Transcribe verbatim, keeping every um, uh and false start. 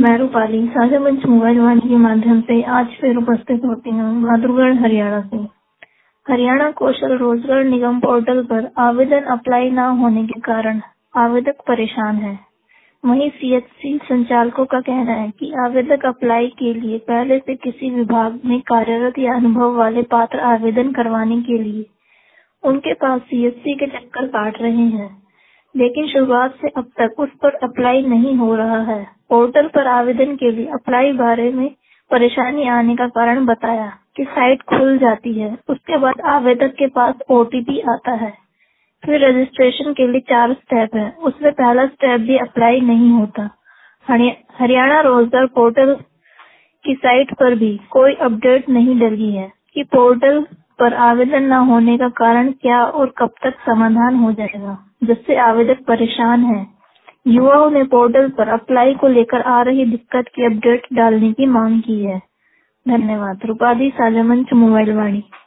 मैं रूपाली साझा मंच मोबाइल वाणी के माध्यम से आज फिर उपस्थित होती हूँ बहादुरगढ़ हरियाणा से। हरियाणा कौशल रोजगार निगम पोर्टल पर आवेदन अप्लाई न होने के कारण आवेदक परेशान है। वहीं सीएचसी संचालकों का कहना है कि आवेदक अप्लाई के लिए पहले से किसी विभाग में कार्यरत या अनुभव वाले पात्र आवेदन करवाने के लिए उनके पास सीएचसी के चक्कर काट रहे हैं, लेकिन शुरुआत से अब तक उस पर अप्लाई नहीं हो रहा है। पोर्टल पर आवेदन के लिए अप्लाई बारे में परेशानी आने का कारण बताया कि साइट खुल जाती है, उसके बाद आवेदक के पास ओटीपी आता है, फिर रजिस्ट्रेशन के लिए चार स्टेप है, उसमें पहला स्टेप भी अप्लाई नहीं होता। हरियाणा रोजगार पोर्टल की साइट पर भी कोई अपडेट नहीं डली है कि पोर्टल पर आवेदन न होने का कारण क्या और कब तक समाधान हो जाएगा, जिससे आवेदक परेशान है। युवाओं ने पोर्टल पर अप्लाई को लेकर आ रही दिक्कत की अपडेट डालने की मांग की है। धन्यवाद। रूपाली साझा मंच मोबाइल वाणी।